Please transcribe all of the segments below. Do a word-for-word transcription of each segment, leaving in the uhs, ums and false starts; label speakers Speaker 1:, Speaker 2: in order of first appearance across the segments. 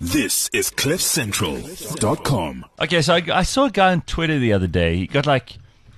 Speaker 1: This is cliff central dot com.
Speaker 2: Okay, so I, I saw a guy on Twitter the other day. He got like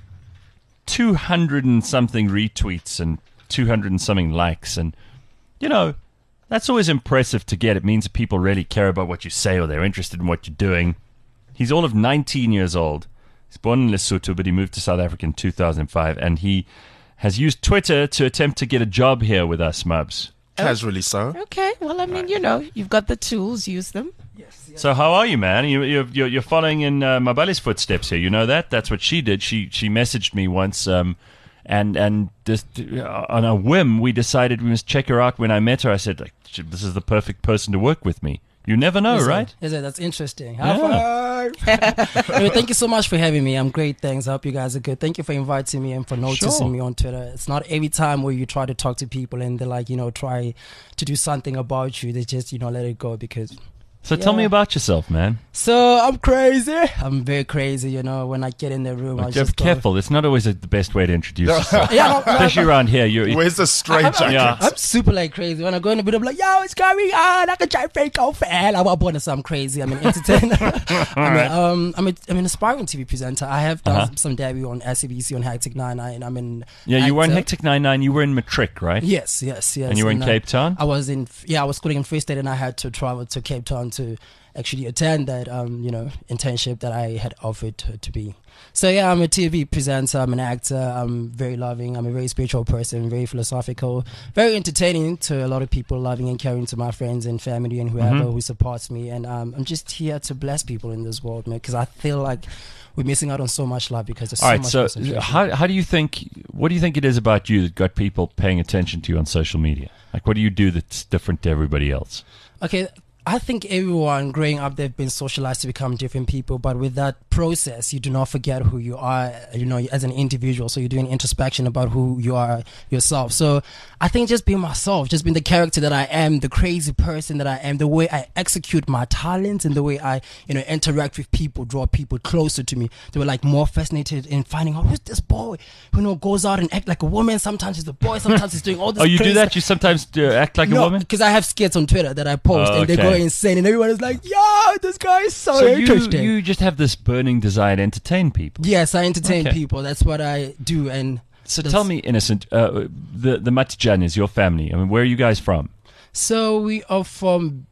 Speaker 2: two hundred and something retweets and two hundred and something likes. And, you know, that's always impressive to get. It means that people really care about what you say or they're interested in what you're doing. He's all of nineteen years old. He's born in Lesotho, but he moved to South Africa in two thousand five. And he has used Twitter to attempt to get a job here with us, Mubs.
Speaker 3: Casually so.
Speaker 4: Okay, well, I mean, you know, you've got the tools, use them.
Speaker 2: Yes, yes. So how are you, man? You, you're, you're you're following in uh, Mabali's footsteps here. You know that? That's what she did. She she messaged me once, um, and and just uh, on a whim, we decided we must check her out. When I met her, I said, like, this is the perfect person to work with me. You never know,
Speaker 5: is
Speaker 2: right?
Speaker 5: It? Is it? That's interesting. High
Speaker 2: Yeah.
Speaker 5: five. Anyway, thank you so much for having me. I'm great. Thanks. I hope you guys are good. Thank you for inviting me and for noticing
Speaker 2: Sure.
Speaker 5: me on Twitter. It's not every time where you try to talk to people and they're like, you know, try to do something about you. They just, you know, let it go because...
Speaker 2: So tell
Speaker 5: Yeah.
Speaker 2: me about yourself, man.
Speaker 5: So I'm crazy. I'm very crazy, you know. When I get in the room, I
Speaker 2: Be
Speaker 5: just go-
Speaker 2: careful. It's not always a, the best way to introduce yourself.
Speaker 5: Yeah, no, no,
Speaker 2: Especially around here. You're,
Speaker 3: Where's the straight
Speaker 5: I'm,
Speaker 3: jacket?
Speaker 2: Yeah.
Speaker 5: I'm super like crazy. When I go in the bit, I'm like, yo, it's going on. I can try fake old fan. I'm born so I'm crazy. I'm an entertainer. I'm, a, um, I'm, a, I'm an aspiring T V presenter. I have done
Speaker 2: Uh-huh.
Speaker 5: some debut on S A B C on Hectic nine nine. I'm in.
Speaker 2: yeah, you were in
Speaker 5: actor.
Speaker 2: Hectic nine nine. You were in Matric, right?
Speaker 5: Yes, yes, yes.
Speaker 2: And you were in
Speaker 5: uh,
Speaker 2: Cape Town?
Speaker 5: I was in. Yeah, I was schooling in Free State, and I had to travel to Cape Town to actually attend that, um, you know, internship that I had offered to, to be. So yeah, I'm a T V presenter. I'm an actor. I'm very loving. I'm a very spiritual person. Very philosophical. Very entertaining to a lot of people. Loving and caring to my friends and family and whoever
Speaker 2: Mhm.
Speaker 5: who supports me. And um, I'm just here to bless people in this world, man. Because I feel like we're missing out on so much love because there's
Speaker 2: All
Speaker 5: so
Speaker 2: right,
Speaker 5: much
Speaker 2: so
Speaker 5: concentration.
Speaker 2: how how do you think? What do you think it is about you that got people paying attention to you on social media? Like, what do you do that's different to everybody else?
Speaker 5: Okay, I think everyone growing up, they've been socialized to become different people. But with that process, you do not forget who you are, you know, as an individual. So you're doing introspection about who you are yourself. So I think just being myself, just being the character that I am, the crazy person that I am, the way I execute my talents and the way I, you know, interact with people, draw people closer to me. They were like more fascinated in finding out who's this boy, who, you know, goes out and act like a woman. Sometimes he's a boy, sometimes he's doing all this.
Speaker 2: Oh, you do
Speaker 5: crazy
Speaker 2: that? You sometimes uh, act like a
Speaker 5: no,
Speaker 2: woman?
Speaker 5: because I have skits on Twitter that I post
Speaker 2: Oh,
Speaker 5: and they go
Speaker 2: okay.
Speaker 5: insane and everyone is like, yo, this guy is so,
Speaker 2: So you,
Speaker 5: interesting.
Speaker 2: you just have this burning desire to entertain people.
Speaker 5: yes, I entertain
Speaker 2: Okay.
Speaker 5: people. That's what I do. And
Speaker 2: So
Speaker 5: that's-
Speaker 2: tell me, Innocent, uh, the the Matijan is your family. I mean, where are you guys from?
Speaker 5: so we are from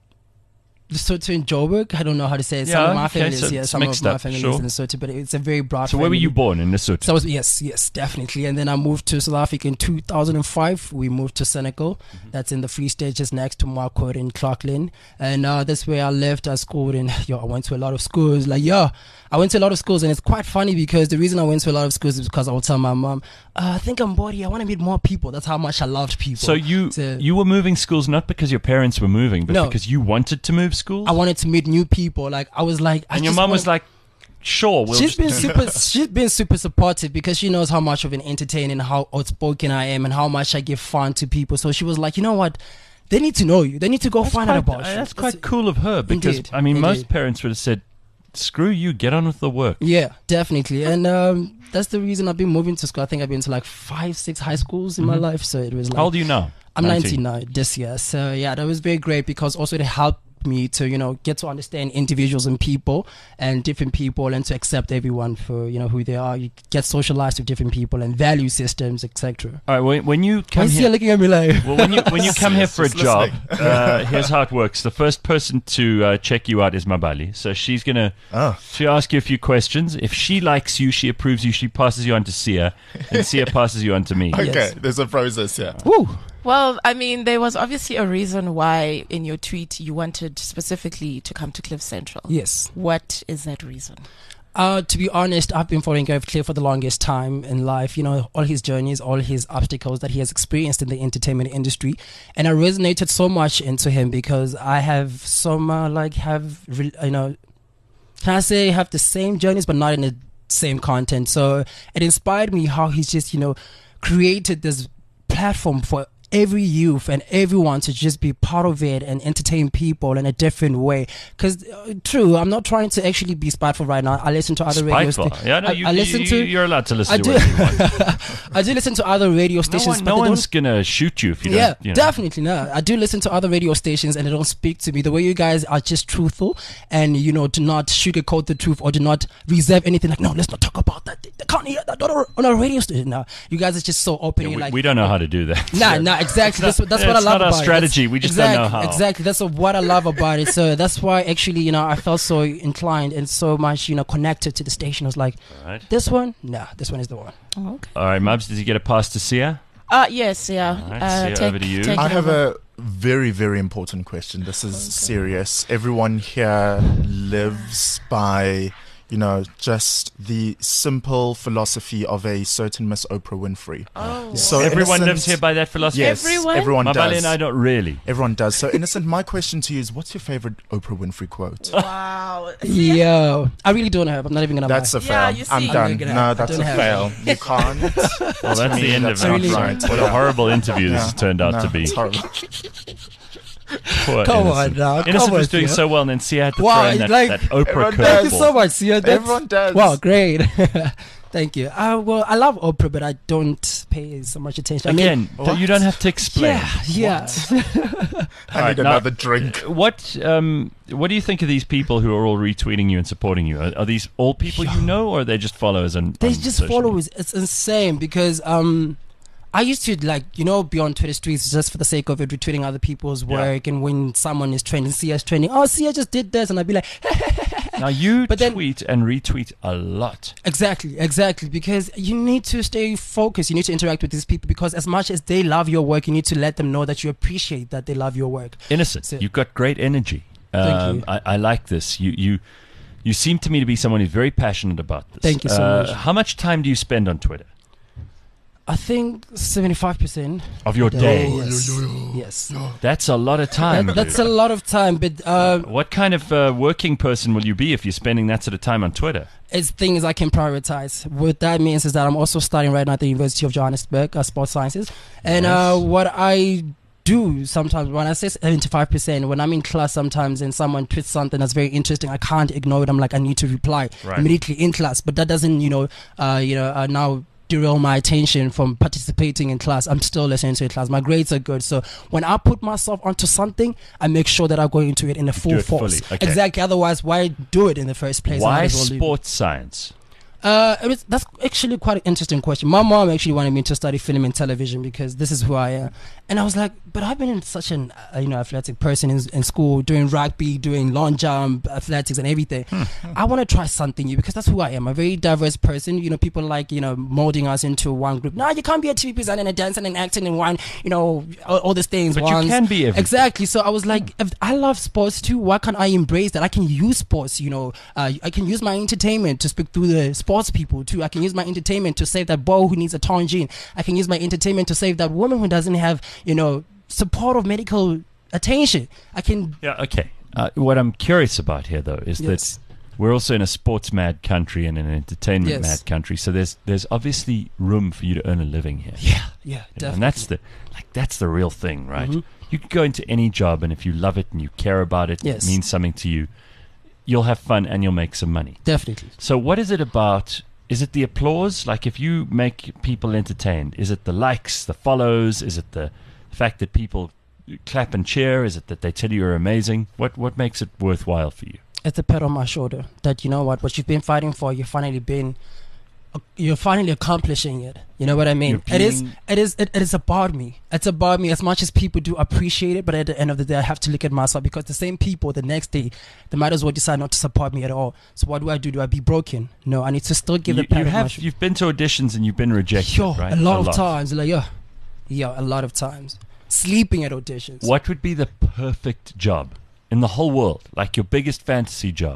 Speaker 5: Lesotho in Joburg. I don't know how to say it. Some
Speaker 2: Yeah,
Speaker 5: of my
Speaker 2: okay,
Speaker 5: family
Speaker 2: so
Speaker 5: is here.
Speaker 2: it's
Speaker 5: Some of
Speaker 2: mixed
Speaker 5: my
Speaker 2: up,
Speaker 5: family
Speaker 2: sure.
Speaker 5: is in Lesotho, but it's a very broad
Speaker 2: So where were
Speaker 5: family.
Speaker 2: you born in Lesotho?
Speaker 5: So I was, yes, yes, definitely. And then I moved to South Africa in two thousand five. We moved to Senegal.
Speaker 2: Mm-hmm.
Speaker 5: That's in the Free State, just next to Marquardt in Clarkland. And uh, that's where I lived. I schooled in, yo, I went to a lot of schools. Like, yeah, I went to a lot of schools. And it's quite funny because the reason I went to a lot of schools is because I would tell my mom, uh, I think I'm bored here. I want to meet more people. That's how much I loved people.
Speaker 2: So you
Speaker 5: So-
Speaker 2: you were moving schools not because your parents were moving, but
Speaker 5: No.
Speaker 2: because you wanted to move schools?
Speaker 5: I wanted to meet new people. Like, I was like, I
Speaker 2: and your
Speaker 5: just
Speaker 2: mom was
Speaker 5: want-
Speaker 2: like, sure, we'll
Speaker 5: she's
Speaker 2: just
Speaker 5: been super she's been super supportive because she knows how much of an entertainer and how outspoken I am and how much I give fun to people. So she was like, you know what, they need to know you, they need to go
Speaker 2: That's
Speaker 5: find
Speaker 2: quite,
Speaker 5: out about
Speaker 2: uh,
Speaker 5: you.
Speaker 2: That's quite cool of her because,
Speaker 5: Indeed,
Speaker 2: I mean, most
Speaker 5: indeed.
Speaker 2: parents would have said, screw you, get on with the work.
Speaker 5: Yeah, definitely. And um that's the reason I've been moving to school. I think I've been to like five six high schools in my
Speaker 2: Mhm.
Speaker 5: life, so it was like
Speaker 2: How old are you now?
Speaker 5: I'm nineteen now this year. So yeah, that was very great because also it helped me to, you know, get to understand individuals and people and different people and to accept everyone for, you know, who they are. You get socialized with different people and value systems, et cetera.
Speaker 2: All right, when, when you
Speaker 5: Why
Speaker 2: come
Speaker 5: is he
Speaker 2: here...
Speaker 5: looking at me like
Speaker 2: Well, when you when you come here for a
Speaker 3: Just
Speaker 2: job,
Speaker 3: listening.
Speaker 2: uh, here's how it works. The first person to uh, check you out is Mabali. So she's gonna
Speaker 3: Oh.
Speaker 2: she ask you a few questions. If she likes you, she approves you. She passes you on to Sia, and Sia passes you on to me.
Speaker 3: Okay,
Speaker 5: Yes.
Speaker 3: there's a process, yeah.
Speaker 5: Woo!
Speaker 4: Well, I mean, there was obviously a reason why in your tweet you wanted specifically to come to Cliff Central.
Speaker 5: Yes.
Speaker 4: What is that reason?
Speaker 5: Uh, to be honest, I've been following Gareth Cliff for the longest time in life. You know, all his journeys, all his obstacles that he has experienced in the entertainment industry. And I resonated so much into him because I have some, uh, like, have, re- you know, can I say have the same journeys, but not in the same content. So it inspired me how he's just, you know, created this platform for every youth and everyone to just be part of it and entertain people in a different way. Because uh, true, I'm not trying to actually be spiteful right now. I listen to other radio
Speaker 2: Spiteful.
Speaker 5: stations.
Speaker 2: Yeah, no,
Speaker 5: I,
Speaker 2: you,
Speaker 5: I listen
Speaker 2: you,
Speaker 5: to.
Speaker 2: you're allowed to listen
Speaker 5: I
Speaker 2: to
Speaker 5: do.
Speaker 2: what you want.
Speaker 5: I do listen to other radio
Speaker 2: No,
Speaker 5: stations,
Speaker 2: one,
Speaker 5: but
Speaker 2: no
Speaker 5: they
Speaker 2: one's
Speaker 5: don't.
Speaker 2: gonna shoot you if you
Speaker 5: Yeah,
Speaker 2: don't. You know.
Speaker 5: definitely no. I do listen to other radio stations, and they don't speak to me. The way you guys are just truthful, and you know, do not sugarcoat the truth or do not reserve anything. Like, no, let's not talk about that. They can't hear that on a radio station. No, you guys are just so open.
Speaker 2: Yeah,
Speaker 5: You're
Speaker 2: we,
Speaker 5: like,
Speaker 2: we don't know how to do that.
Speaker 5: Nah, nah, exactly. That's what that's what I
Speaker 2: It's
Speaker 5: love
Speaker 2: not our
Speaker 5: about
Speaker 2: strategy.
Speaker 5: it. That's-
Speaker 2: We just don't
Speaker 5: exactly,
Speaker 2: know how.
Speaker 5: Exactly. That's what I love about it. So that's why actually, you know, I felt so inclined and so much, you know, connected to the station. I was like,
Speaker 2: All right.
Speaker 5: this one, nah, this one is the one.
Speaker 4: Oh, okay.
Speaker 2: All right, Mubs, did you get a pass to Sia?
Speaker 4: Uh, yes, yeah.
Speaker 2: All right,
Speaker 4: uh,
Speaker 2: Sia,
Speaker 4: take,
Speaker 2: over to you.
Speaker 4: take
Speaker 3: I
Speaker 4: it
Speaker 3: have
Speaker 4: over.
Speaker 3: a very, very important question. This is serious. Everyone here lives by, you know, just the simple philosophy of a certain Miss Oprah Winfrey.
Speaker 4: Oh.
Speaker 3: So
Speaker 2: Everyone
Speaker 3: Innocent-
Speaker 2: lives here by that philosophy.
Speaker 3: Yes,
Speaker 4: Everyone?
Speaker 3: everyone
Speaker 2: Mabali
Speaker 3: does.
Speaker 2: and I don't really.
Speaker 3: Everyone does. So, Innocent, my question to you is, what's your favorite Oprah Winfrey quote?
Speaker 4: Wow.
Speaker 5: Yo, I really don't have. I'm not even gonna
Speaker 3: That's
Speaker 5: lie.
Speaker 3: a
Speaker 4: Yeah,
Speaker 3: fail.
Speaker 4: you
Speaker 3: I'm
Speaker 4: see.
Speaker 3: done.
Speaker 5: I'm gonna
Speaker 3: No,
Speaker 5: have- I
Speaker 3: that's a
Speaker 5: don't have
Speaker 3: fail. You can't.
Speaker 2: Well, that's
Speaker 3: me,
Speaker 2: the end
Speaker 3: that's
Speaker 2: of it.
Speaker 3: not
Speaker 5: really
Speaker 3: right.
Speaker 2: What a horrible interview this
Speaker 3: Yeah.
Speaker 2: has turned out
Speaker 3: No,
Speaker 2: to be.
Speaker 3: it's horrible.
Speaker 2: Poor
Speaker 5: Come
Speaker 2: Innocent.
Speaker 5: on now, come
Speaker 2: Innocent was
Speaker 5: on,
Speaker 2: doing
Speaker 5: Sia.
Speaker 2: so well, and then Sia had to
Speaker 5: Wow,
Speaker 2: throw in that,
Speaker 5: like-
Speaker 2: that Oprah
Speaker 3: Everyone
Speaker 2: curveball.
Speaker 5: Thank you so much, Sia. That's-
Speaker 3: Everyone does.
Speaker 5: Wow, great. Thank you. Uh, well, I love Oprah, but I don't pay so much attention. I mean,
Speaker 2: Again,
Speaker 3: what?
Speaker 2: you don't have to explain.
Speaker 5: yeah, yeah.
Speaker 3: I
Speaker 2: All right,
Speaker 3: need
Speaker 2: now-
Speaker 3: another drink.
Speaker 2: What um what do you think of these people who are all retweeting you and supporting you? Are, are these all people you know, or are they just followers? And
Speaker 5: They just followers. It's insane because um, I used to like you know be on Twitter streets just for the sake of it, retweeting other people's
Speaker 2: Yeah.
Speaker 5: work, and when someone is trending, Sia's trending. Oh, Sia just did this, and I'd be like,
Speaker 2: Now you
Speaker 5: But then-
Speaker 2: tweet and retweet a lot.
Speaker 5: exactly, exactly, because you need to stay focused. You need to interact with these people because as much as they love your work, you need to let them know that you appreciate that they love your work.
Speaker 2: Innocent,
Speaker 5: So-
Speaker 2: you've got great energy.
Speaker 5: Thank
Speaker 2: Um,
Speaker 5: you.
Speaker 2: I, I like this. You you you seem to me to be someone who's very passionate about this.
Speaker 5: Thank you so
Speaker 2: Uh,
Speaker 5: much.
Speaker 2: How much time do you spend on Twitter
Speaker 5: I think seventy-five percent
Speaker 2: of your day?
Speaker 5: Yes, yes.
Speaker 2: That's a lot of time.
Speaker 5: That, that's
Speaker 2: dude.
Speaker 5: a lot of time, but uh,
Speaker 2: What kind of uh, working person will you be if you're spending that sort of time on Twitter?
Speaker 5: it's things I can prioritize. What that means is that I'm also studying right now at the University of Johannesburg, uh, sports sciences, and uh,
Speaker 2: Nice.
Speaker 5: what I do sometimes when I say seventy-five percent, when I'm in class sometimes and someone tweets something that's very interesting, I can't ignore it. I'm like, I need to reply
Speaker 2: Right.
Speaker 5: immediately in class, but that doesn't, you know, uh, you know, uh, now derail my attention from participating in class. I'm still listening to class. My grades are good. So when I put myself onto something, I make sure that I go into it in a full
Speaker 2: it
Speaker 5: force.
Speaker 2: fully. Okay.
Speaker 5: Exactly. Otherwise, why do it in the first place? I
Speaker 2: Why
Speaker 5: might as well leave it.
Speaker 2: sports science?
Speaker 5: Uh, it was, that's actually quite an interesting question. My mom actually wanted me to study film and television because this is who I am, and I was like, but I've been in such an uh, you know athletic person in, in school, doing rugby, doing long jump, athletics, and everything. I want to try something new because that's who I am. A very diverse person. You know, people like you know molding us into one group. No, you can't be a T V presenter and a dancer and acting in one. You know, all, all these things.
Speaker 2: But
Speaker 5: once.
Speaker 2: you can be everything.
Speaker 5: Exactly. So I was like, if I love sports too, why can't I embrace that? I can use sports, you know, uh, I can use my entertainment to speak through the sports people too. I can use my entertainment to save that boy who needs a torn gene. I can use my entertainment to save that woman who doesn't have, you know, support of medical attention. I can,
Speaker 2: Yeah, okay. Uh, what I'm curious about here, though, is
Speaker 5: Yes.
Speaker 2: that we're also in a sports mad country and an entertainment
Speaker 5: Yes.
Speaker 2: mad country. So there's there's obviously room for you to earn a living here.
Speaker 5: yeah, yeah,
Speaker 2: You know,
Speaker 5: definitely.
Speaker 2: and that's the like that's the real thing, right?
Speaker 5: Mhm.
Speaker 2: You can go into any job, and if you love it and you care about it,
Speaker 5: Yes.
Speaker 2: it means something to you. You'll have fun and you'll make some money.
Speaker 5: Definitely.
Speaker 2: So what is it about? Is it the applause? Like if you make people entertained, is it the likes, the follows? Is it the fact that people clap and cheer? Is it that they tell you you're amazing? What what makes it worthwhile for you?
Speaker 5: It's a pat on my shoulder that, you know what, what you've been fighting for, you've finally been, you're finally accomplishing it. You know what I mean?
Speaker 2: You're
Speaker 5: It is,
Speaker 2: being-
Speaker 5: it is, it, it is about me. It's about me as much as people do appreciate it. But at the end of the day, I have to look at myself because the same people the next day, they might as well decide not to support me at all. So what do I do? Do I be broken? No, I need to still give
Speaker 2: You,
Speaker 5: the pat
Speaker 2: you
Speaker 5: on my
Speaker 2: have
Speaker 5: shoulder.
Speaker 2: you've been to auditions and you've been rejected,
Speaker 5: Yo,
Speaker 2: right?
Speaker 5: a lot of times. Like, yeah, yeah, a lot of times. Sleeping at auditions.
Speaker 2: What would be the perfect job in the whole world? Like your biggest fantasy job?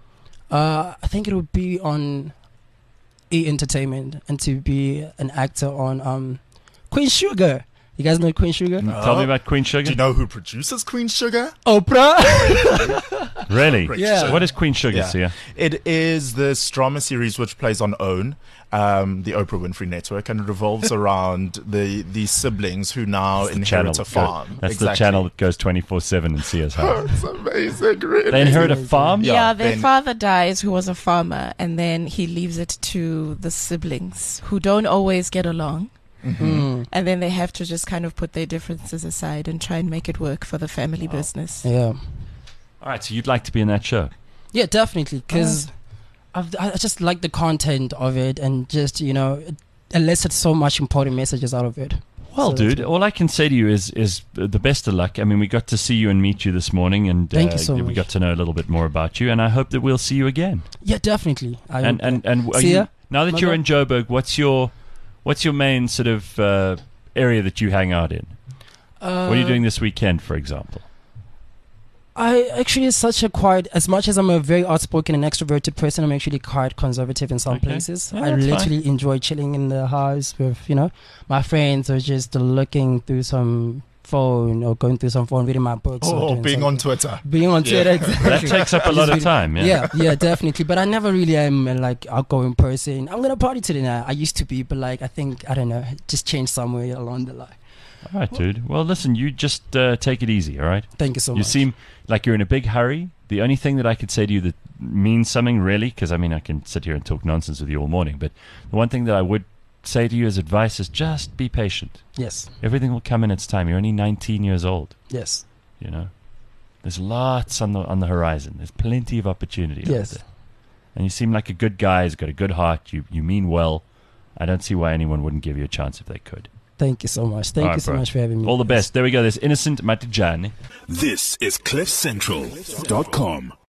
Speaker 5: Uh, I think it would be on E! Entertainment and to be an actor on um, Queen Sugar. You guys know Queen Sugar?
Speaker 2: Tell me about Queen Sugar.
Speaker 3: Do you know who produces Queen Sugar?
Speaker 5: Oprah.
Speaker 2: Really?
Speaker 5: Yeah.
Speaker 2: So what is Queen Sugar,
Speaker 3: Yeah.
Speaker 2: Sia?
Speaker 3: It is the drama series which plays on OWN, um, the Oprah Winfrey Network, and it revolves around the the siblings who now
Speaker 2: That's the channel
Speaker 3: inherit a
Speaker 2: that goes-
Speaker 3: farm.
Speaker 2: That's the
Speaker 3: Exactly.
Speaker 2: channel that goes twenty-four seven in Sia's
Speaker 3: Oh,
Speaker 2: house.
Speaker 3: it's amazing, really.
Speaker 2: They inherit a farm?
Speaker 3: Yeah,
Speaker 4: Yeah, their
Speaker 3: then-
Speaker 4: father dies, who was a farmer, and then he leaves it to the siblings, who don't always get along.
Speaker 5: Mm.
Speaker 4: And then they have to just kind of put their differences aside and try and make it work for the family business.
Speaker 5: Yeah.
Speaker 2: All right, so you'd like to be in that show?
Speaker 5: Yeah, definitely. Because I I just like the content of it and just, you know, it elicited so much important messages out of it.
Speaker 2: Well,
Speaker 5: So that's
Speaker 2: dude,
Speaker 5: good.
Speaker 2: all I can say to you is is the best of luck. I mean, we got to see you and meet you this morning, and
Speaker 5: Thank
Speaker 2: uh,
Speaker 5: you so
Speaker 2: we
Speaker 5: much.
Speaker 2: got to know a little bit more about you, and I hope that we'll see you again.
Speaker 5: Yeah, definitely. I
Speaker 2: And and and are
Speaker 5: See
Speaker 2: you,
Speaker 5: ya.
Speaker 2: now that you're
Speaker 5: Mother.
Speaker 2: in Joburg, what's your what's your main sort of uh, area that you hang out in?
Speaker 5: uh,
Speaker 2: What are you doing this weekend, for example?
Speaker 5: I actually is such a quiet. As much as I'm a very outspoken and extroverted person, I'm actually quite conservative in some
Speaker 2: Okay.
Speaker 5: places.
Speaker 2: Yeah,
Speaker 5: I
Speaker 2: that's
Speaker 5: literally enjoy chilling in the house with, you know, my friends, or just looking through some phone or going through some phone, reading my books. or
Speaker 3: Or
Speaker 5: doing
Speaker 3: being
Speaker 5: something.
Speaker 3: on Twitter.
Speaker 5: being on
Speaker 3: Yeah.
Speaker 5: Twitter. Exactly.
Speaker 2: That takes up a lot of
Speaker 5: Just
Speaker 2: time. Yeah.
Speaker 5: Yeah, yeah, definitely. But I never really am a like outgoing person. I'm gonna party today now. I used to be, but like I think I don't know, it just changed somewhere along the line.
Speaker 2: All right, dude. Well, listen, you just uh, take it easy. All right.
Speaker 5: Thank you so
Speaker 2: You
Speaker 5: much.
Speaker 2: seem like you're in a big hurry. The only thing that I could say to you that means something really, because I mean, I can sit here and talk nonsense with you all morning, but the one thing that I would say to you as advice is just be patient.
Speaker 5: Yes,
Speaker 2: Everything will come in its time. You're only nineteen years old,
Speaker 5: yes,
Speaker 2: you know. There's lots on the on the horizon. There's plenty of opportunity out
Speaker 5: yes.
Speaker 2: there. And you seem like a good guy. You've got a good heart. You you mean well. I don't see why anyone wouldn't give you a chance if they could.
Speaker 5: Thank you so much. Thank
Speaker 2: All right,
Speaker 5: you so
Speaker 2: bro.
Speaker 5: much for having me.
Speaker 2: All the best. There we go. There's Innocent Matijane.
Speaker 1: This is cliff central dot com.